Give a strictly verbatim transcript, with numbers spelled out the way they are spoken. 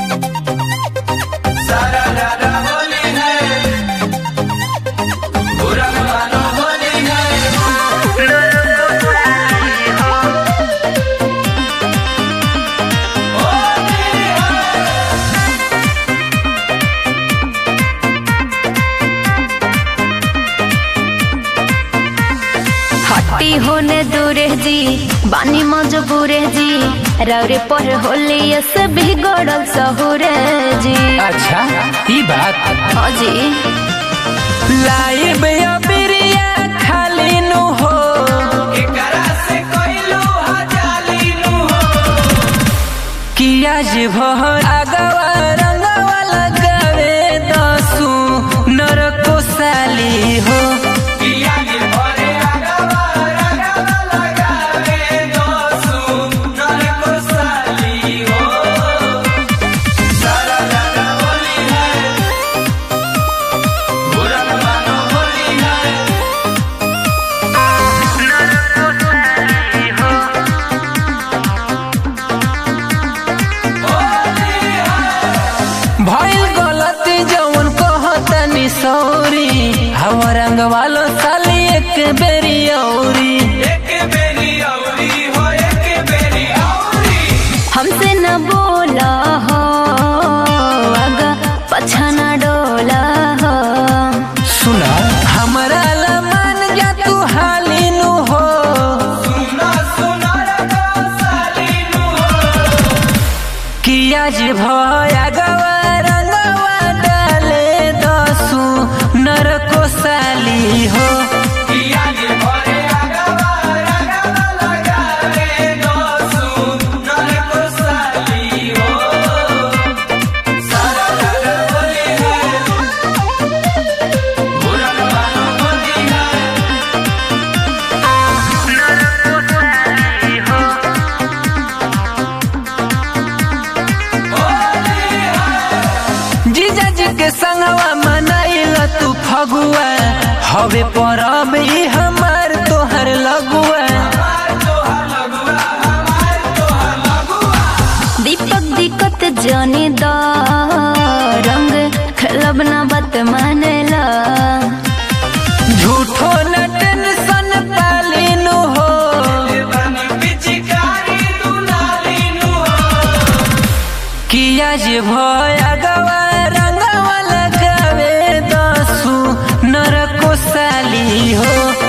हट्टी होने दूरे जी बानी मजबूरे जी रौरे पर होली से भी गड़ल सहुरे जी। अच्छा ई बात हाँ जी लाइब अबिरिया खाली नु हो एकरा से कोइलो हजाली नु हो कि आज भर आगवा रंगवा लगावे दसू नरको साली हो भइल गलती जवन कहतनी सौरी हम रंग वालो साली एक बेरी औरी एक बेरी औरी हो एक बेरी औरी हमसे न बोला हो आगा पछा न डोला हो। सुना हमरा ला मान जा तू हाली नु हो सुना सुना रे साली नु हो कि आज भया गवा नरको साली हो जीजा जी के संगवा मनाइल तू फगुआ हवे परब ई हमार तोहर लगुआ दीपक दिक्कत जाने दा रंग खलब न बत मानेला झूठो न टेंशन पाली नु हो कि आज भया गवा रंगवा लगावे दसू नरको साली हो।